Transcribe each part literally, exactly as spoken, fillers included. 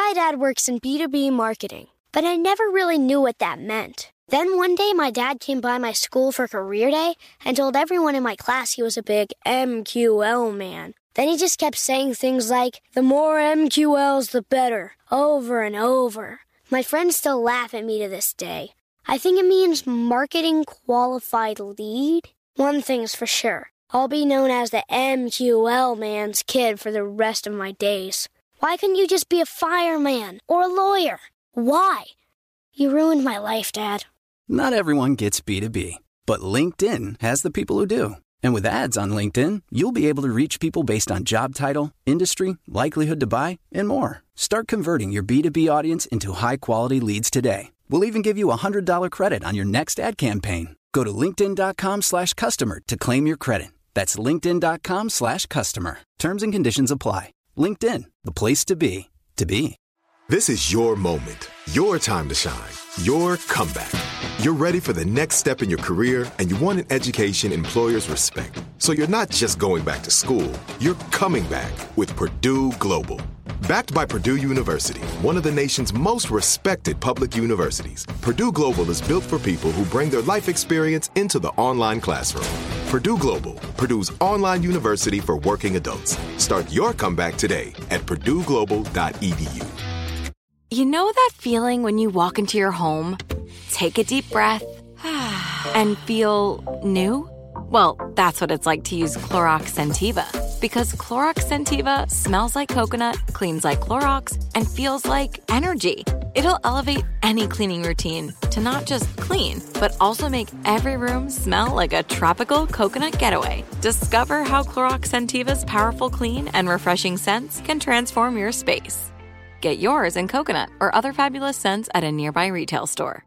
My dad works in B two B marketing, but I never really knew what that meant. Then one day, my dad came by my school for career day and told everyone in my class he was a big M Q L man. Then he just kept saying things like, the more M Q Ls, the better, over and over. My friends still laugh at me to this day. I think it means marketing qualified lead. One thing's for sure, I'll be known as the M Q L man's kid for the rest of my days. Why couldn't you just be a fireman or a lawyer? Why? You ruined my life, Dad. Not everyone gets B two B, but LinkedIn has the people who do. And with ads on LinkedIn, you'll be able to reach people based on job title, industry, likelihood to buy, and more. Start converting your B two B audience into high-quality leads today. We'll even give you a one hundred dollars credit on your next ad campaign. Go to linkedin.com slash customer to claim your credit. That's linkedin.com slash customer. Terms and conditions apply. LinkedIn, the place to be, to be. This is your moment, your time to shine, your comeback. You're ready for the next step in your career, and you want an education employers respect. So you're not just going back to school, you're coming back with Purdue Global. Backed by Purdue University, one of the nation's most respected public universities, Purdue Global is built for people who bring their life experience into the online classroom. Purdue Global, Purdue's online university for working adults. Start your comeback today at purdue global dot e d u. You know that feeling when you walk into your home, take a deep breath, and feel new? Well, that's what it's like to use Clorox Scentiva. Because Clorox Scentiva smells like coconut, cleans like Clorox, and feels like energy. It'll elevate any cleaning routine to not just clean, but also make every room smell like a tropical coconut getaway. Discover how Clorox Scentiva's powerful clean and refreshing scents can transform your space. Get yours in coconut or other fabulous scents at a nearby retail store.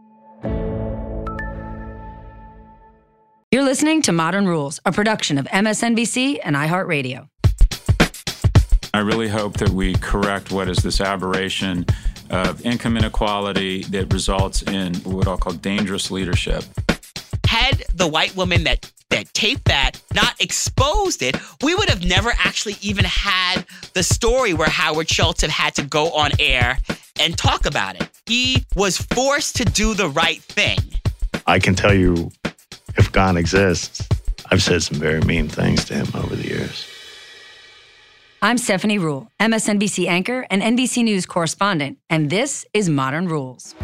You're listening to Modern Rules, a production of M S N B C and iHeartRadio. I really hope that we correct what is this aberration of income inequality that results in what I'll call dangerous leadership. Had the white woman that, that taped that not exposed it, we would have never actually even had the story where Howard Schultz have had to go on air and talk about it. He was forced to do the right thing. I can tell you, if God exists, I've said some very mean things to him over the years. I'm Stephanie Ruhle, M S N B C anchor and N B C News correspondent, and this is Modern Rules.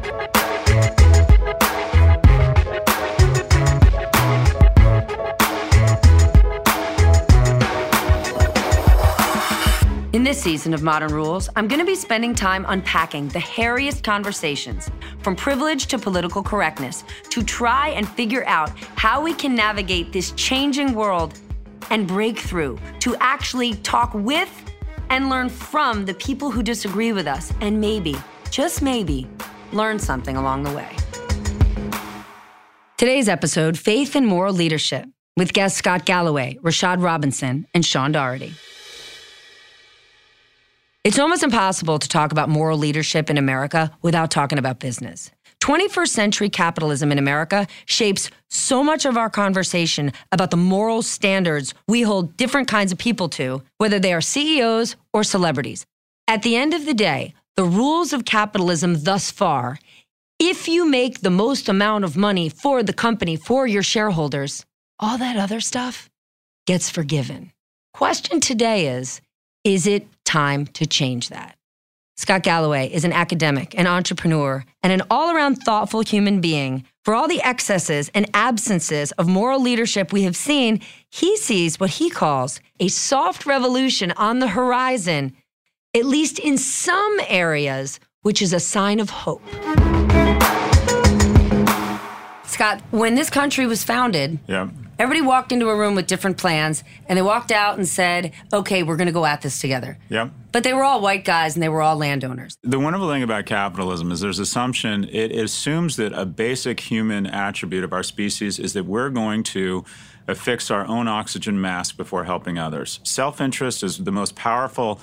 In this season of Modern Rules, I'm going to be spending time unpacking the hairiest conversations, from privilege to political correctness, to try and figure out how we can navigate this changing world and break through, to actually talk with and learn from the people who disagree with us, and maybe, just maybe, learn something along the way. Today's episode, Faith and Moral Leadership, with guests Scott Galloway, Rashad Robinson, and Sean Doherty. It's almost impossible to talk about moral leadership in America without talking about business. twenty-first century capitalism in America shapes so much of our conversation about the moral standards we hold different kinds of people to, whether they are C E Os or celebrities. At the end of the day, the rules of capitalism thus far, if you make the most amount of money for the company, for your shareholders, all that other stuff gets forgiven. Question today is, is it time to change that? Scott Galloway is an academic, an entrepreneur, and an all-around thoughtful human being. For all the excesses and absences of moral leadership we have seen, he sees what he calls a soft revolution on the horizon, at least in some areas, which is a sign of hope. Scott, when this country was founded, Yeah. everybody walked into a room with different plans, and they walked out and said, okay, we're going to go at this together. Yep. But they were all white guys, and they were all landowners. The wonderful thing about capitalism is there's assumption, it assumes that a basic human attribute of our species is that we're going to affix our own oxygen mask before helping others. Self-interest is the most powerful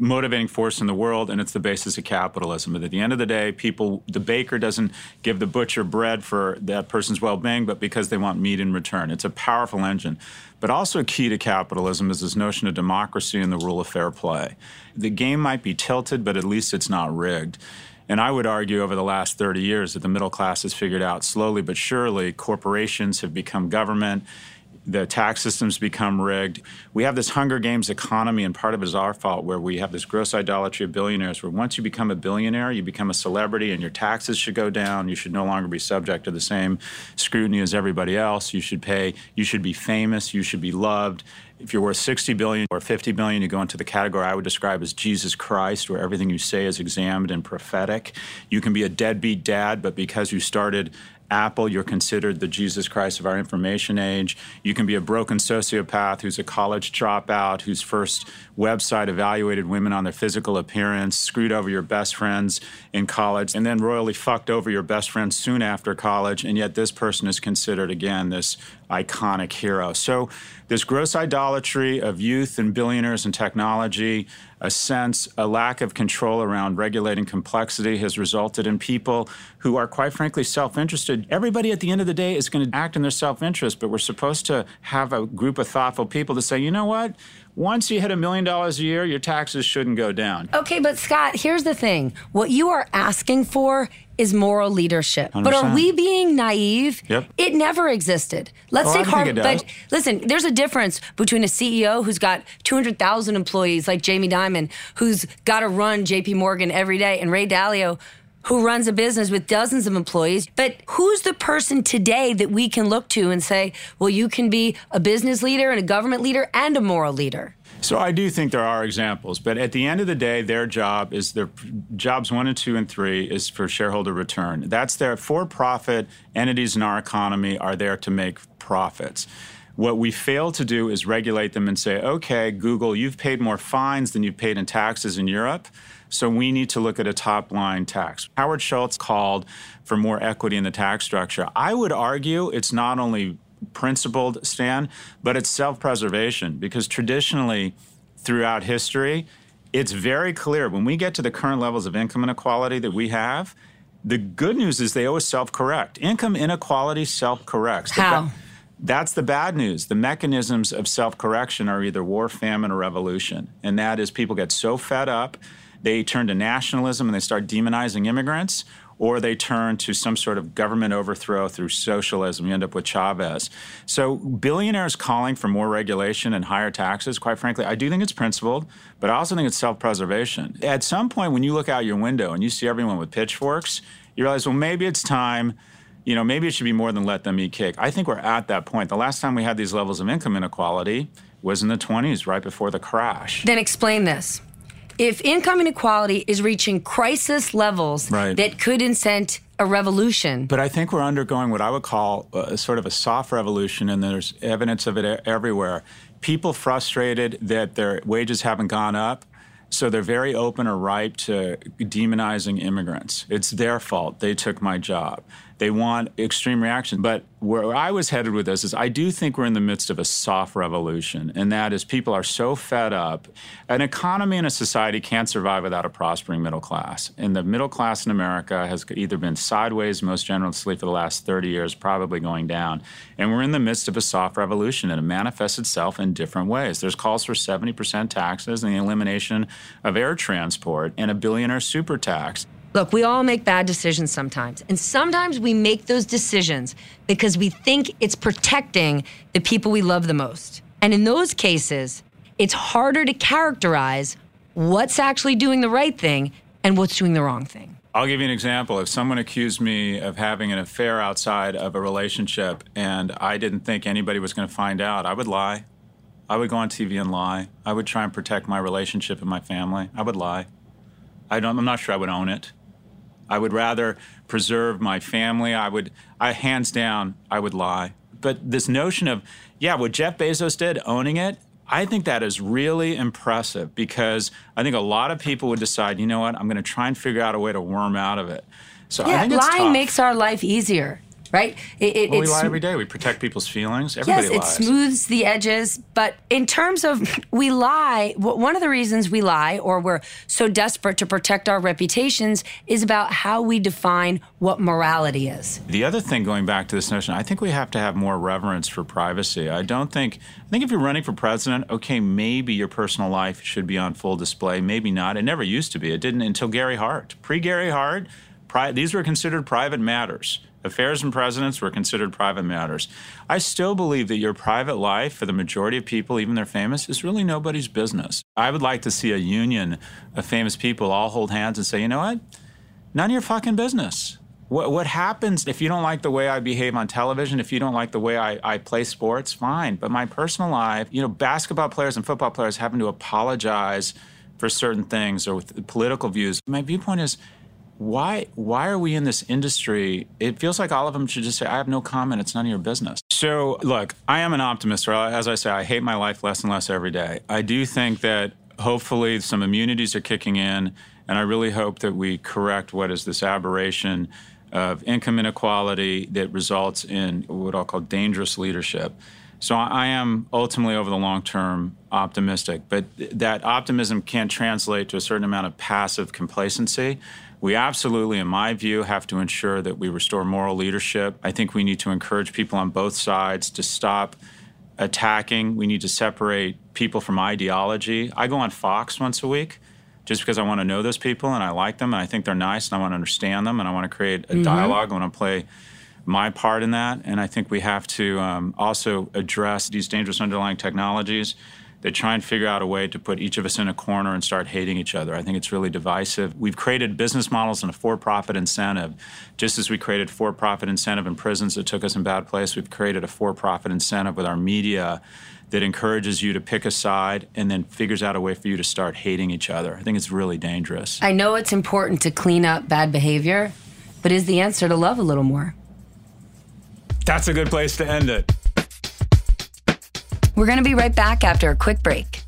motivating force in the world, and it's the basis of capitalism. But at the end of the day, people, the baker doesn't give the butcher bread for that person's well-being, but because they want meat in return. It's a powerful engine. But also key to capitalism is this notion of democracy and the rule of fair play. The game might be tilted, but at least it's not rigged. And I would argue over the last thirty years that the middle class has figured out slowly but surely corporations have become government. The tax system's become rigged. We have this Hunger Games economy, and part of it is our fault, where we have this gross idolatry of billionaires, where once you become a billionaire, you become a celebrity, and your taxes should go down. You should no longer be subject to the same scrutiny as everybody else. You should pay, you should be famous, you should be loved. If you're worth sixty billion dollars or fifty billion dollars, you go into the category I would describe as Jesus Christ, where everything you say is examined and prophetic. You can be a deadbeat dad, but because you started Apple, you're considered the Jesus Christ of our information age. You can be a broken sociopath who's a college dropout, whose first website evaluated women on their physical appearance, screwed over your best friends in college, and then royally fucked over your best friends soon after college, and yet this person is considered, again, this iconic hero. So this gross idolatry of youth and billionaires and technology, a sense, a lack of control around regulating complexity has resulted in people who are, quite frankly, self-interested. Everybody at the end of the day is going to act in their self-interest, but we're supposed to have a group of thoughtful people to say, you know what? Once you hit a million dollars a year, your taxes shouldn't go down. Okay, but Scott, here's the thing. What you are asking for is moral leadership. one hundred percent. But are we being naive? Yep. It never existed. Let's well, take Harvard. But listen, there's a difference between a C E O who's got two hundred thousand employees like Jamie Dimon, who's got to run J P Morgan every day, and Ray Dalio, who runs a business with dozens of employees. But who's the person today that we can look to and say, well, you can be a business leader and a government leader and a moral leader? So I do think there are examples, but at the end of the day, their job is their jobs one and two and three is for shareholder return. That's their for-profit entities in our economy are there to make profits. What we fail to do is regulate them and say, okay, Google, you've paid more fines than you've paid in taxes in Europe, so we need to look at a top-line tax. Howard Schultz called for more equity in the tax structure. I would argue it's not only principled, Stan, but it's self-preservation, because traditionally throughout history, it's very clear when we get to the current levels of income inequality that we have, the good news is they always self-correct. Income inequality self-corrects. How? That's the bad news. The mechanisms of self-correction are either war, famine, or revolution. And that is people get so fed up, they turn to nationalism and they start demonizing immigrants, or they turn to some sort of government overthrow through socialism. You end up with Chavez. So billionaires calling for more regulation and higher taxes, quite frankly, I do think it's principled, but I also think it's self-preservation. At some point, when you look out your window and you see everyone with pitchforks, you realize, well, maybe it's time, you know, maybe it should be more than let them eat cake. I think we're at that point. The last time we had these levels of income inequality was in the twenties, right before the crash. Then explain this. If income inequality is reaching crisis levels right. that could incent a revolution. But I think we're undergoing what I would call a, sort of a soft revolution, and there's evidence of it everywhere. People frustrated that their wages haven't gone up, so they're very open or ripe to demonizing immigrants. It's their fault. They took my job. They want extreme reaction. But where I was headed with this is I do think we're in the midst of a soft revolution, and that is people are so fed up. An economy and a society can't survive without a prospering middle class. And the middle class in America has either been sideways, most generously for the last thirty years, probably going down. And we're in the midst of a soft revolution, and it manifests itself in different ways. There's calls for seventy percent taxes and the elimination of air transport and a billionaire super tax. Look, we all make bad decisions sometimes. And sometimes we make those decisions because we think it's protecting the people we love the most. And in those cases, it's harder to characterize what's actually doing the right thing and what's doing the wrong thing. I'll give you an example. If someone accused me of having an affair outside of a relationship and I didn't think anybody was going to find out, I would lie. I would go on T V and lie. I would try and protect my relationship and my family. I would lie. I don't, I'm not sure I would own it. I would rather preserve my family. I would, I hands down, I would lie. But this notion of, yeah, what Jeff Bezos did, owning it, I think that is really impressive because I think a lot of people would decide, you know what, I'm going to try and figure out a way to worm out of it. So yeah, I think it's lying tough. makes our life easier. right? It, it, well, we it's, lie every day. We protect people's feelings. Everybody yes, it lies. smooths the edges. But in terms of we lie, one of the reasons we lie or we're so desperate to protect our reputations is about how we define what morality is. The other thing, going back to this notion, I think we have to have more reverence for privacy. I don't think, I think if you're running for president, okay, maybe your personal life should be on full display. Maybe not. It never used to be. It didn't until Gary Hart. Pre-Gary Hart, pri- these were considered private matters. Affairs and presidents were considered private matters. I still believe that your private life, for the majority of people, even they're famous, is really nobody's business. I would like to see a union of famous people all hold hands and say, you know what? None of your fucking business. What, what happens if you don't like the way I behave on television, if you don't like the way I, I play sports, fine. But my personal life, you know, basketball players and football players having to apologize for certain things or with political views. My viewpoint is, Why why are we in this industry? It feels like all of them should just say, I have no comment, it's none of your business. So, look, I am an optimist, or as I say, I hate my life less and less every day. I do think that hopefully some immunities are kicking in, and I really hope that we correct what is this aberration of income inequality that results in what I'll call dangerous leadership. So I am ultimately, over the long term, optimistic, but that optimism can't translate to a certain amount of passive complacency. We absolutely, in my view, have to ensure that we restore moral leadership. I think we need to encourage people on both sides to stop attacking. We need to separate people from ideology. I go on Fox once a week just because I want to know those people and I like them and I think they're nice and I want to understand them and I want to create a mm-hmm. dialogue. I want to play my part in that. And I think we have to um, also address these dangerous underlying technologies that try and figure out a way to put each of us in a corner and start hating each other. I think it's really divisive. We've created business models and a for-profit incentive. Just as we created for-profit incentive in prisons that took us in bad place, we've created a for-profit incentive with our media that encourages you to pick a side and then figures out a way for you to start hating each other. I think it's really dangerous. I know it's important to clean up bad behavior, but is the answer to love a little more? That's a good place to end it. We're going to be right back after a quick break.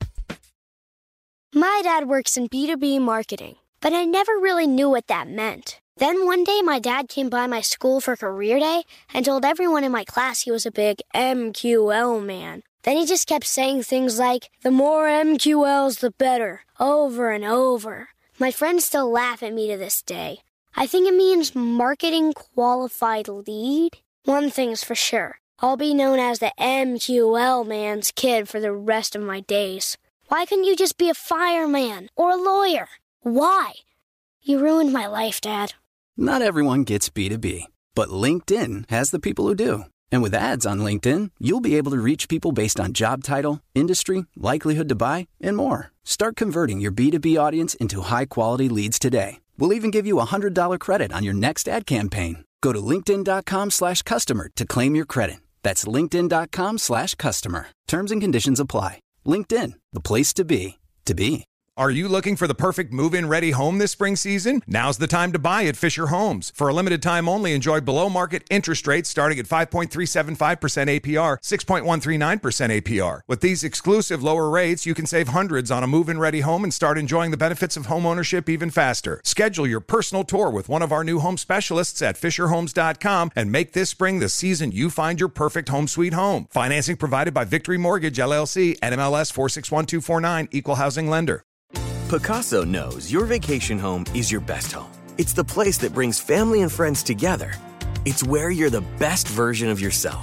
My dad works in B two B marketing, but I never really knew what that meant. Then one day my dad came by my school for career day and told everyone in my class he was a big M Q L man. Then he just kept saying things like, the more M Q Ls, the better, over and over. My friends still laugh at me to this day. I think it means marketing qualified lead. One thing's for sure. I'll be known as the M Q L man's kid for the rest of my days. Why couldn't you just be a fireman or a lawyer? Why? You ruined my life, Dad. Not everyone gets B two B, but LinkedIn has the people who do. And with ads on LinkedIn, you'll be able to reach people based on job title, industry, likelihood to buy, and more. Start converting your B two B audience into high-quality leads today. We'll even give you a one hundred dollars credit on your next ad campaign. Go to linkedin.com slash customer to claim your credit. That's linkedin.com slash customer. Terms and conditions apply. LinkedIn, the place to be, to be. Are you looking for the perfect move-in ready home this spring season? Now's the time to buy at Fisher Homes. For a limited time only, enjoy below-market interest rates starting at five point three seven five percent A P R, six point one three nine percent A P R. With these exclusive lower rates, you can save hundreds on a move-in ready home and start enjoying the benefits of home ownership even faster. Schedule your personal tour with one of our new home specialists at fisher homes dot com and make this spring the season you find your perfect home sweet home. Financing provided by Victory Mortgage, L L C, N M L S four six one two four nine, Equal Housing Lender. Pacaso knows your vacation home is your best home. It's the place that brings family and friends together. It's where you're the best version of yourself.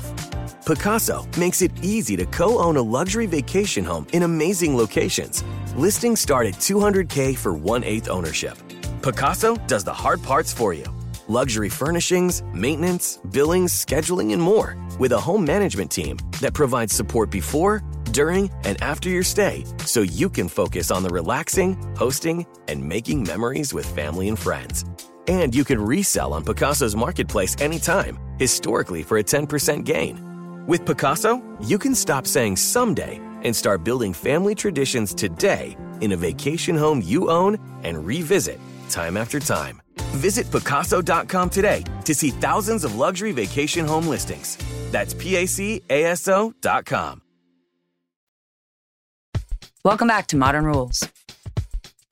Pacaso makes it easy to co-own a luxury vacation home in amazing locations. Listings start at two hundred thousand dollars for one-eighth ownership. Pacaso does the hard parts for you. Luxury furnishings, maintenance, billings, scheduling, and more. With a home management team that provides support before, during, and after your stay, so you can focus on the relaxing, hosting, and making memories with family and friends. And you can resell on Pacaso's marketplace anytime, historically for a ten percent gain. With Pacaso, you can stop saying someday and start building family traditions today in a vacation home you own and revisit time after time. Visit Pacaso dot com today to see thousands of luxury vacation home listings. That's P A C A S O dot com. Welcome back to Modern Rules.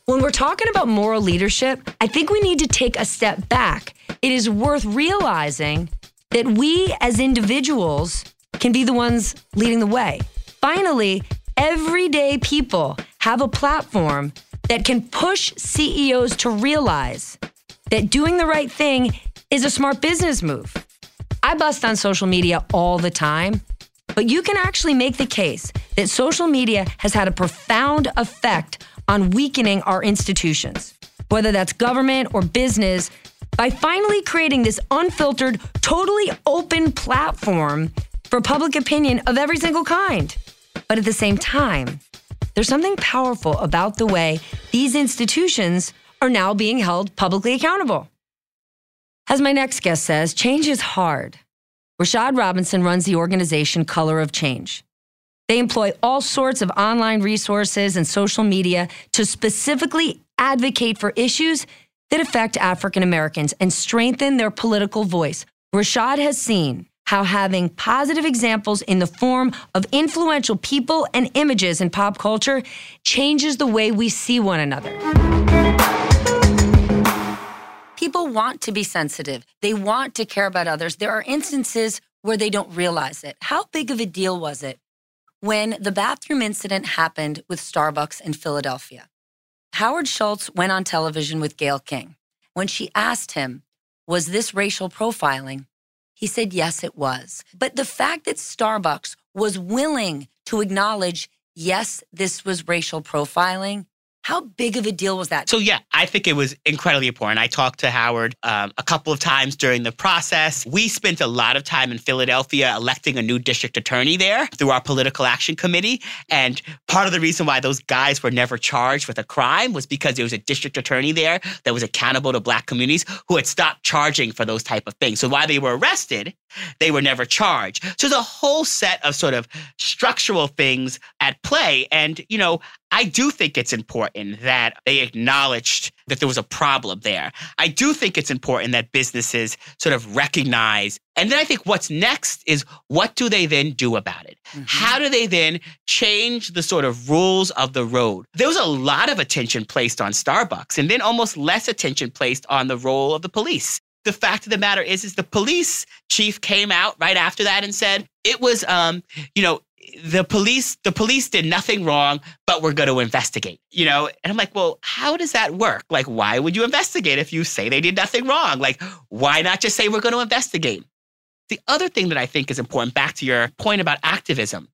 When we're talking about moral leadership, I think we need to take a step back. It is worth realizing that we as individuals can be the ones leading the way. Finally, everyday people have a platform that can push C E Os to realize that doing the right thing is a smart business move. I bust on social media all the time, but you can actually make the case that social media has had a profound effect on weakening our institutions, whether that's government or business, by finally creating this unfiltered, totally open platform for public opinion of every single kind. But at the same time, there's something powerful about the way these institutions are now being held publicly accountable. As my next guest says, change is hard. Rashad Robinson runs the organization Color of Change. They employ all sorts of online resources and social media to specifically advocate for issues that affect African Americans and strengthen their political voice. Rashad has seen how having positive examples in the form of influential people and images in pop culture changes the way we see one another. People want to be sensitive. They want to care about others. There are instances where they don't realize it. How big of a deal was it when the bathroom incident happened with Starbucks in Philadelphia? Howard Schultz went on television with Gayle King. When she asked him, was this racial profiling? He said, yes, it was. But the fact that Starbucks was willing to acknowledge, yes, this was racial profiling, how big of a deal was that? So, yeah, I think it was incredibly important. I talked to Howard um, a couple of times during the process. We spent a lot of time in Philadelphia electing a new district attorney there through our political action committee. And part of the reason why those guys were never charged with a crime was because there was a district attorney there that was accountable to Black communities who had stopped charging for those type of things. So while they were arrested, they were never charged. So there's a whole set of sort of structural things at play. And, you know, I do think it's important that they acknowledged that there was a problem there. I do think it's important that businesses sort of recognize. And then I think what's next is, what do they then do about it? Mm-hmm. How do they then change the sort of rules of the road? There was a lot of attention placed on Starbucks, and then almost less attention placed on the role of the police. The fact of the matter is, is the police chief came out right after that and said it was, um, you know, the police, the police did nothing wrong, but we're going to investigate, you know? And I'm like, well, how does that work? Like, why would you investigate if you say they did nothing wrong? Like, why not just say we're going to investigate? The other thing that I think is important, back to your point about activism,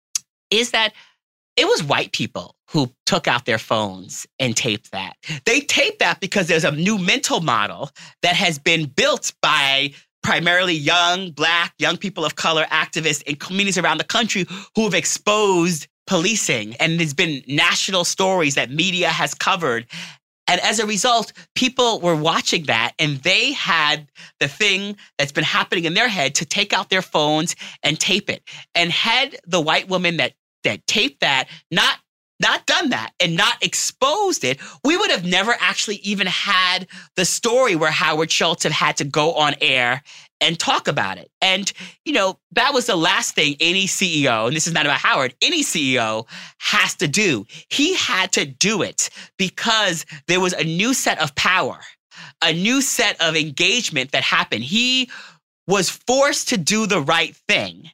is that it was white people who took out their phones and taped that. They taped that because there's a new mental model that has been built by primarily young, Black, young people of color activists in communities around the country who have exposed policing. And there's been national stories that media has covered. And as a result, people were watching that, and they had the thing that's been happening in their head to take out their phones and tape it. And had the white woman that that taped that not not done that and not exposed it, we would have never actually even had the story where Howard Schultz had had to go on air and talk about it. And, you know, that was the last thing any C E O, and this is not about Howard, any C E O has to do. He had to do it because there was a new set of power, a new set of engagement that happened. He was forced to do the right thing.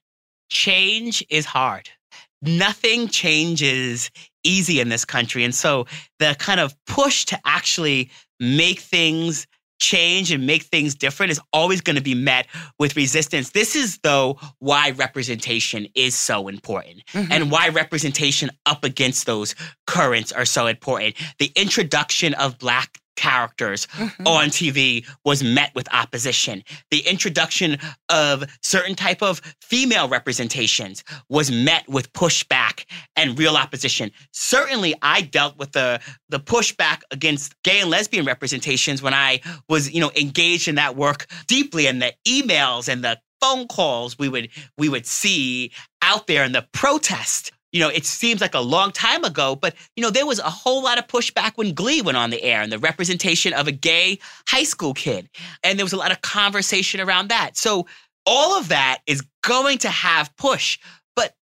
Change is hard. Nothing changes easy in this country. And so the kind of push to actually make things change and make things different is always going to be met with resistance. This is, though, why representation is so important, mm-hmm. and why representation up against those currents are so important. The introduction of Black characters mm-hmm. on T V was met with opposition. The introduction of certain type of female representations was met with pushback and real opposition. Certainly, I dealt with the the pushback against gay and lesbian representations when I was, you know, engaged in that work deeply, and the emails and the phone calls we would we would see out there, and the protest. You know, it seems like a long time ago, but, you know, there was a whole lot of pushback when Glee went on the air and the representation of a gay high school kid. And there was a lot of conversation around that. So all of that is going to have push. But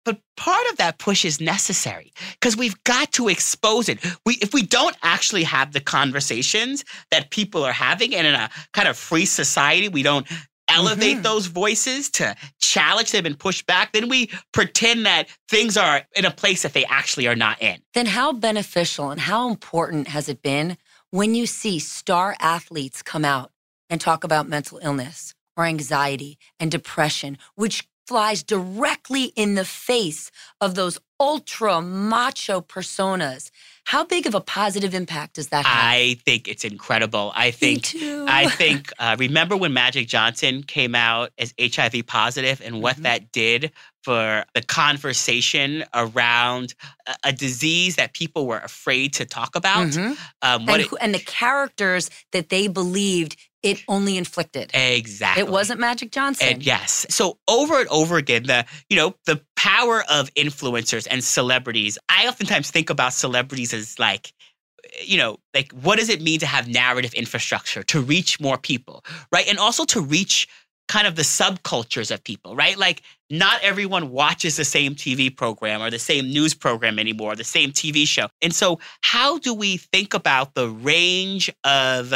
But part of that push is necessary because we've got to expose it. We, if we don't actually have the conversations that people are having, and in a kind of free society, we don't elevate mm-hmm. those voices to challenge them and push back, then we pretend that things are in a place that they actually are not in. Then how beneficial and how important has it been when you see star athletes come out and talk about mental illness or anxiety and depression, which flies directly in the face of those ultra macho personas? How big of a positive impact does that have? I think it's incredible. I think, Me too. I think, uh, remember when Magic Johnson came out as H I V positive and what mm-hmm. that did for the conversation around a, a disease that people were afraid to talk about? Mm-hmm. Um, what and, it, who, and the characters that they believed it only inflicted. Exactly. It wasn't Magic Johnson. And yes. So over and over again, the, you know, the power of influencers and celebrities. I oftentimes think about celebrities as like, you know, like what does it mean to have narrative infrastructure to reach more people, right? And also to reach kind of the subcultures of people, right? Like not everyone watches the same T V program or the same news program anymore, the same T V show. And so how do we think about the range of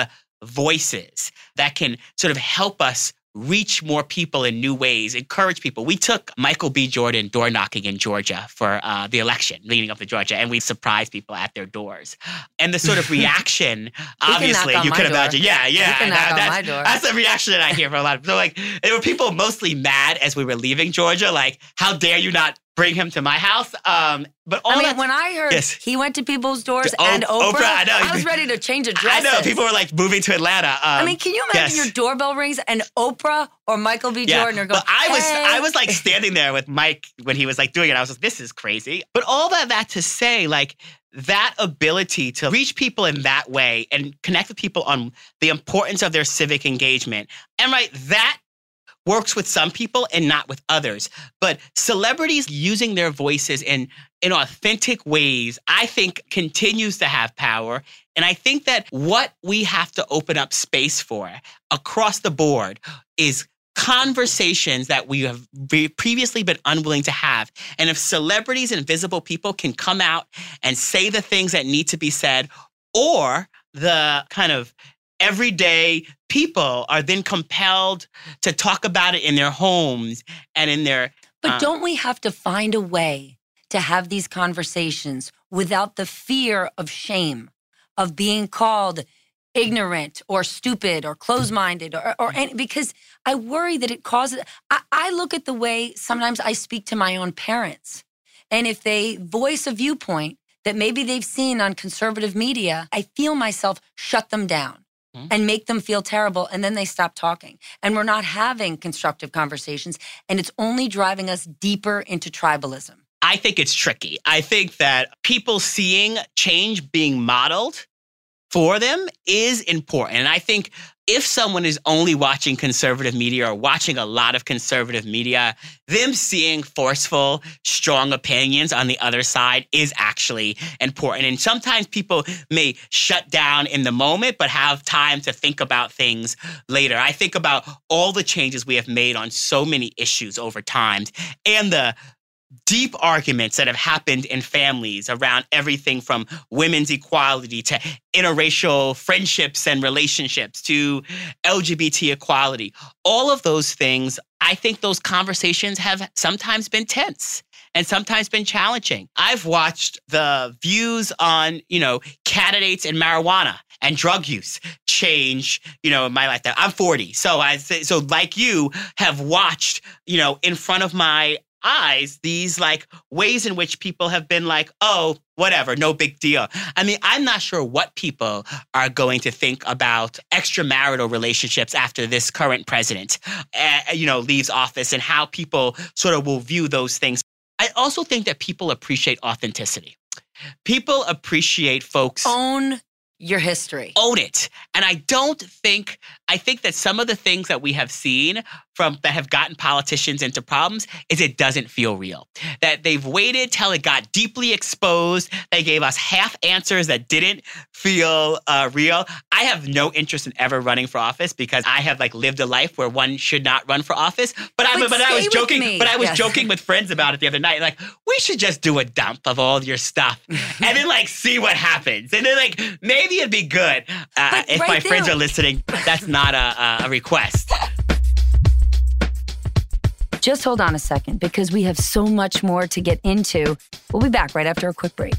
voices that can sort of help us reach more people in new ways, encourage people? We took Michael B. Jordan door knocking in Georgia for uh, the election leading up to Georgia, and we surprised people at their doors. And the sort of reaction, obviously, you can imagine. Yeah, yeah. He can that, knock that's, on my door. That's the reaction that I hear from a lot of people. So, like, there were people mostly mad as we were leaving Georgia, like, how dare you not bring him to my house? Um, but all I mean, that, when I heard yes. he went to people's doors O- and Oprah, Oprah, I know. I was ready to change addresses. I know. People were like moving to Atlanta. Um, I mean, can you imagine yes. your doorbell rings and Oprah or Michael B. Yeah. Jordan are going, but I was, hey. I was like standing there with Mike when he was like doing it. I was like, this is crazy. But all that, that to say, like, that ability to reach people in that way and connect with people on the importance of their civic engagement. And right, that works with some people and not with others. But celebrities using their voices in, in authentic ways, I think continues to have power. And I think that what we have to open up space for across the board is conversations that we have previously been unwilling to have. And if celebrities and visible people can come out and say the things that need to be said, or the kind of everyday people are then compelled to talk about it in their homes and in their... But um, don't we have to find a way to have these conversations without the fear of shame, of being called ignorant or stupid or closed-minded or, or any, because I worry that it causes... I, I look at the way sometimes I speak to my own parents, and if they voice a viewpoint that maybe they've seen on conservative media, I feel myself shut them down and make them feel terrible, and then they stop talking. And we're not having constructive conversations, and it's only driving us deeper into tribalism. I think it's tricky. I think that people seeing change being modeled for them is important. And I think if someone is only watching conservative media or watching a lot of conservative media, them seeing forceful, strong opinions on the other side is actually important. And sometimes people may shut down in the moment, but have time to think about things later. I think about all the changes we have made on so many issues over time and the deep arguments that have happened in families around everything from women's equality to interracial friendships and relationships to L G B T equality. All of those things, I think those conversations have sometimes been tense and sometimes been challenging. I've watched the views on, you know, candidates in marijuana and drug use change, you know, in my lifetime. I'm forty. So I so like you have watched, you know, in front of my eyes, these like ways in which people have been like, oh, whatever, no big deal. I mean, I'm not sure what people are going to think about extramarital relationships after this current president, uh, you know, leaves office and how people sort of will view those things. I also think that people appreciate authenticity. People appreciate folks. Own your history. Own it. And I don't think, I think that some of the things that we have seen from that have gotten politicians into problems is it doesn't feel real. That they've waited till it got deeply exposed. They gave us half answers that didn't feel uh, real. I I have no interest in ever running for office because I have like lived a life where one should not run for office. But I, But but I was stay with joking. me. But I was Yes. joking with friends about it the other night. Like, we should just do a dump of all your stuff and then like see what happens. And then like maybe it'd be good. Uh, But if right my friends there- are listening, that's not a, a request. Just hold on a second because we have so much more to get into. We'll be back right after a quick break.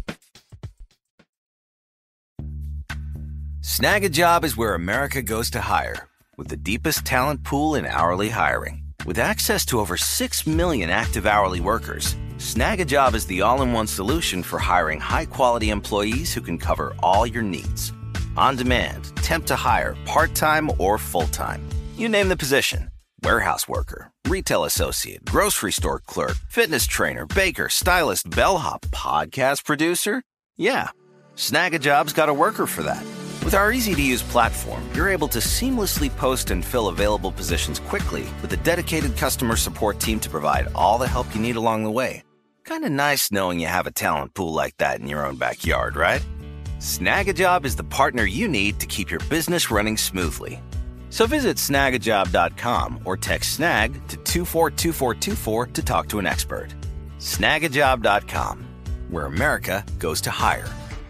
Snag a Job is where America goes to hire, with the deepest talent pool in hourly hiring. With access to over six million active hourly workers, Snag a Job is the all-in-one solution for hiring high-quality employees who can cover all your needs. On demand, temp to hire, part-time or full-time. You name the position. Warehouse worker, retail associate, grocery store clerk, fitness trainer, baker, stylist, bellhop, podcast producer. Yeah, Snag a Job's got a worker for that. With our easy-to-use platform, you're able to seamlessly post and fill available positions quickly with a dedicated customer support team to provide all the help you need along the way. Kind of nice knowing you have a talent pool like that in your own backyard, right? Snag a Job is the partner you need to keep your business running smoothly. So visit snag a job dot com or text SNAG to two four two four two four to talk to an expert. snag a job dot com, where America goes to hire.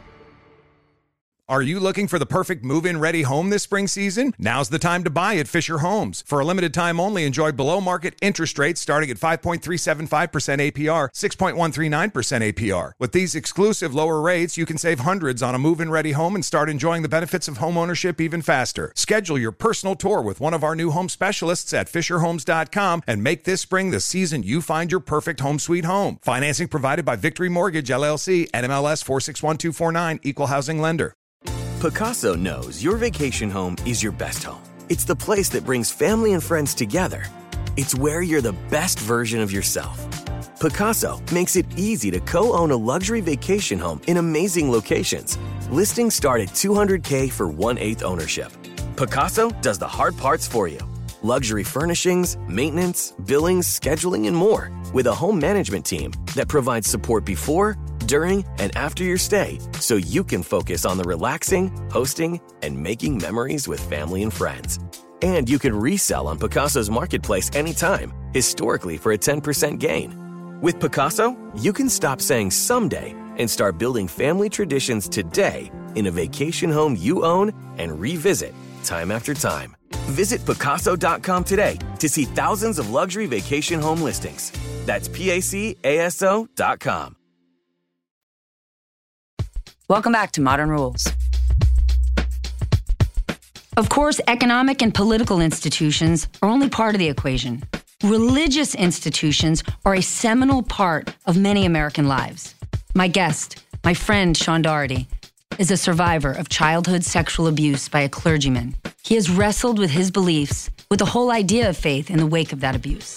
Are you looking for the perfect move-in ready home this spring season? Now's the time to buy at Fisher Homes. For a limited time only, enjoy below-market interest rates starting at five point three seven five percent A P R, six point one three nine percent A P R. With these exclusive lower rates, you can save hundreds on a move-in ready home and start enjoying the benefits of homeownership even faster. Schedule your personal tour with one of our new home specialists at fisher homes dot com and make this spring the season you find your perfect home sweet home. Financing provided by Victory Mortgage, L L C, N M L S four six one two four nine, Equal Housing Lender. Picasso knows your vacation home is your best home. It's the place that brings family and friends together. It's where you're the best version of yourself. Picasso makes it easy to co-own a luxury vacation home in amazing locations. Listings start at two hundred thousand dollars for one-eighth ownership. Picasso does the hard parts for you. Luxury furnishings, maintenance, billings, scheduling, and more. With a home management team that provides support before, during, and after your stay, so you can focus on the relaxing, hosting, and making memories with family and friends. And you can resell on Picasso's marketplace anytime, historically for a ten percent gain. With Picasso, you can stop saying someday and start building family traditions today in a vacation home you own and revisit time after time. Visit Picasso dot com today to see thousands of luxury vacation home listings. That's P A C A S O dot com. Welcome back to Modern Rules. Of course, economic and political institutions are only part of the equation. Religious institutions are a seminal part of many American lives. My guest, my friend Sean Daugherty, is a survivor of childhood sexual abuse by a clergyman. He has wrestled with his beliefs, with the whole idea of faith in the wake of that abuse.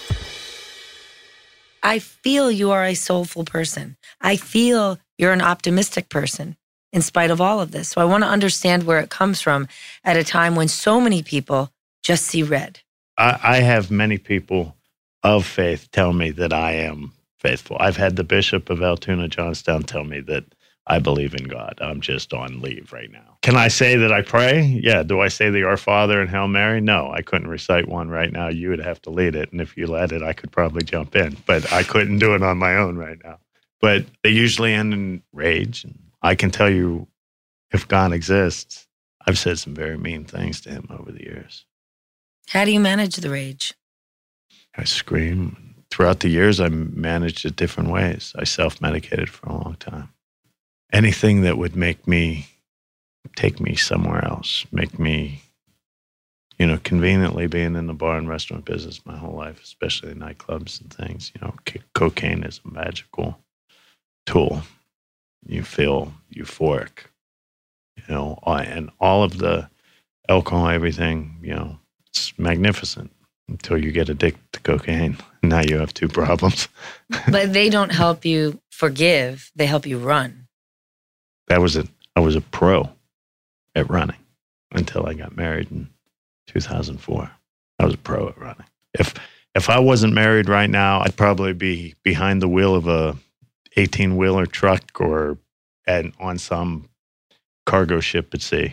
I feel you are a soulful person. I feel you're an optimistic person in spite of all of this. So I want to understand where it comes from at a time when so many people just see red. I, I have many people of faith tell me that I am faithful. I've had the Bishop of Altoona Johnstown tell me that I believe in God. I'm just on leave right now. Can I say that I pray? Yeah. Do I say the Our Father and Hail Mary? No, I couldn't recite one right now. You would have to lead it. And if you led it, I could probably jump in. But I couldn't do it on my own right now. But they usually end in rage. And I can tell you, if God exists, I've said some very mean things to him over the years. How do you manage the rage? I scream. Throughout the years, I managed it different ways. I self-medicated for a long time. Anything that would make me, take me somewhere else, make me, you know, conveniently being in the bar and restaurant business my whole life, especially nightclubs and things, you know, c- cocaine is a magical tool. You feel euphoric, you know, and all of the alcohol, everything, you know, it's magnificent until you get addicted to cocaine. Now you have two problems. But they don't help you forgive. They help you run. That was a, I was a pro at running until I got married in two thousand four. I was a pro at running. If if I wasn't married right now, I'd probably be behind the wheel of a eighteen-wheeler truck or at, on some cargo ship at sea.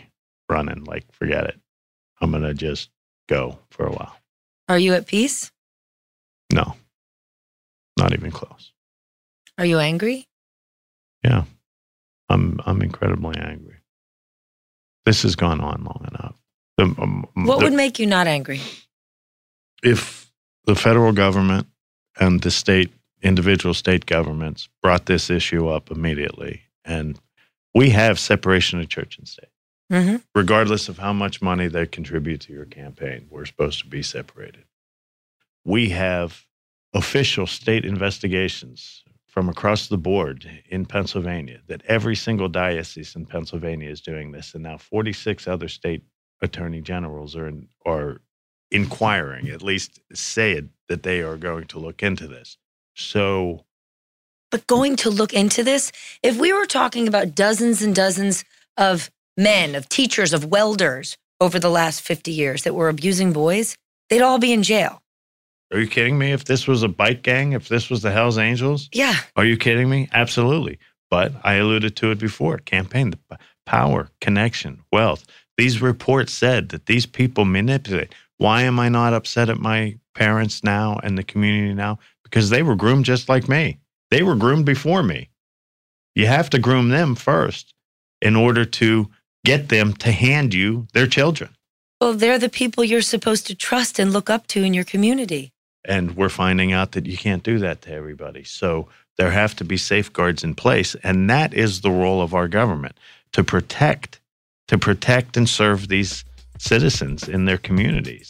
running. Like, forget it. I'm going to just go for a while. Are you at peace? No, not even close. Are you angry? Yeah, I'm I'm incredibly angry. This has gone on long enough. The, um, what the, would make you not angry? If the federal government and the state, individual state governments brought this issue up immediately, and we have separation of church and state. Mm-hmm. Regardless of how much money they contribute to your campaign, we're supposed to be separated. We have official state investigations from across the board in Pennsylvania that every single diocese in Pennsylvania is doing this, and now forty-six other state attorney generals are in, are inquiring, at least say it, that they are going to look into this. So, but going to look into this, if we were talking about dozens and dozens of men, of teachers, of welders over the last fifty years that were abusing boys, they'd all be in jail. Are you kidding me? If this was a bike gang, if this was the Hells Angels? Yeah. Are you kidding me? Absolutely. But I alluded to it before. Campaign, the power, connection, wealth. These reports said that these people manipulate. Why am I not upset at my parents now and the community now? Because they were groomed just like me. They were groomed before me. You have to groom them first in order to get them to hand you their children. Well, they're the people you're supposed to trust and look up to in your community. And we're finding out that you can't do that to everybody. So there have to be safeguards in place. And that is the role of our government, to protect, to protect and serve these citizens in their communities.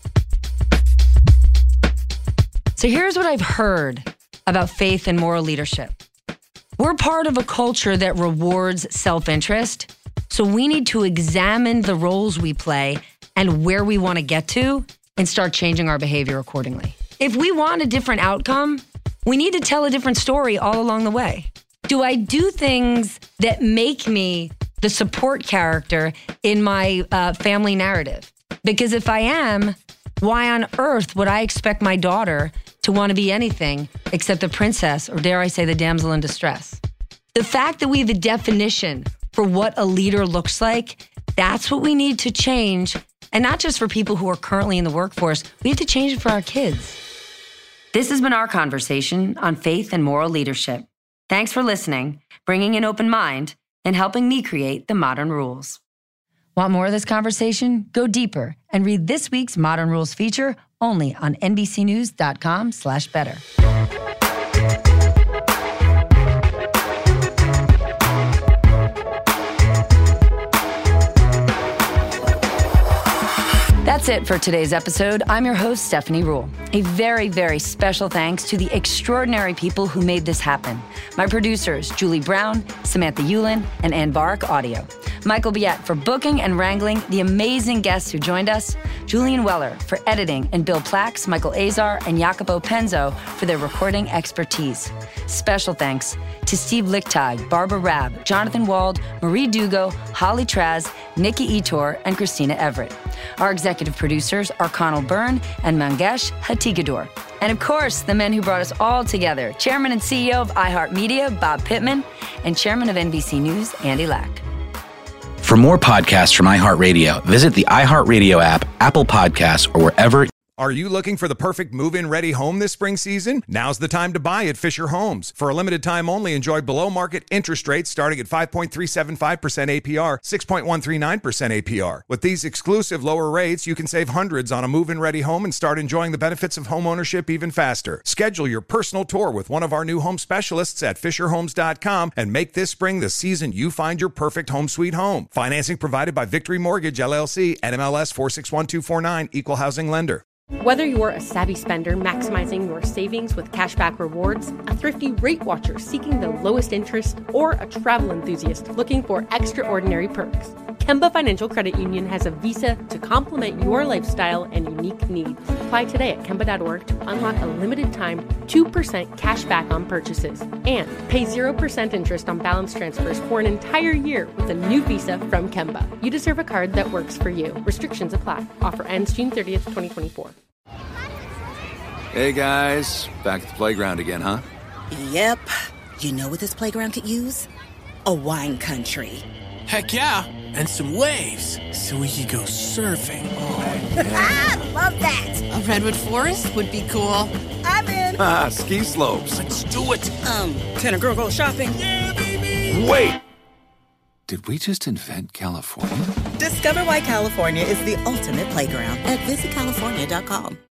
So here's what I've heard about faith and moral leadership. We're part of a culture that rewards self-interest. So we need to examine the roles we play and where we want to get to and start changing our behavior accordingly. If we want a different outcome, we need to tell a different story all along the way. Do I do things that make me the support character in my uh, family narrative? Because if I am, why on earth would I expect my daughter to want to be anything except the princess, or dare I say the damsel in distress? The fact that we have a definition for what a leader looks like, that's what we need to change. And not just for people who are currently in the workforce, we have to change it for our kids. This has been our conversation on faith and moral leadership. Thanks for listening, bringing an open mind, and helping me create the modern rules. Want more of this conversation? Go deeper and read this week's Modern Rules feature only on N B C News dot com slash better. That's it for today's episode. I'm your host, Stephanie Ruhle. A very, very special thanks to the extraordinary people who made this happen. My producers, Julie Brown, Samantha Yulin, and Ann Bark Audio. Michael Biet for booking and wrangling the amazing guests who joined us. Julian Weller for editing, and Bill Plax, Michael Azar, and Jacopo Penzo for their recording expertise. Special thanks to Steve Lichtag, Barbara Rabb, Jonathan Wald, Marie Dugo, Holly Traz, Nikki Etor, and Christina Everett. Our executive producers are Connell Byrne and Mangesh Hatigador. And of course, the men who brought us all together, Chairman and C E O of iHeartMedia, Bob Pittman, and Chairman of N B C News, Andy Lack. For more podcasts from iHeartRadio, visit the iHeartRadio app, Apple Podcasts, or wherever. Are you looking for the perfect move-in ready home this spring season? Now's the time to buy at Fisher Homes. For a limited time only, enjoy below-market interest rates starting at five point three seven five percent A P R, six point one three nine percent A P R. With these exclusive lower rates, you can save hundreds on a move-in ready home and start enjoying the benefits of home ownership even faster. Schedule your personal tour with one of our new home specialists at Fisher Homes dot com and make this spring the season you find your perfect home sweet home. Financing provided by Victory Mortgage, L L C, N M L S four six one two four nine, Equal Housing Lender. Whether you're a savvy spender maximizing your savings with cashback rewards, a thrifty rate watcher seeking the lowest interest, or a travel enthusiast looking for extraordinary perks, Kemba Financial Credit Union has a visa to complement your lifestyle and unique needs. Apply today at Kemba dot org to unlock a limited time two percent cash back on purchases and pay zero percent interest on balance transfers for an entire year with a new visa from Kemba. You deserve a card that works for you. Restrictions apply. Offer ends June thirtieth, twenty twenty-four. Hey guys, back at the playground again, huh? Yep. You know what this playground could use? A wine country. Heck yeah, and some waves so we could go surfing. Oh, yeah. Love that. A redwood forest would be cool. I'm in. Ah, ski slopes. Let's do it. Um, can a girl go shopping? Yeah, baby. Wait. Did we just invent California? Discover why California is the ultimate playground at visit california dot com.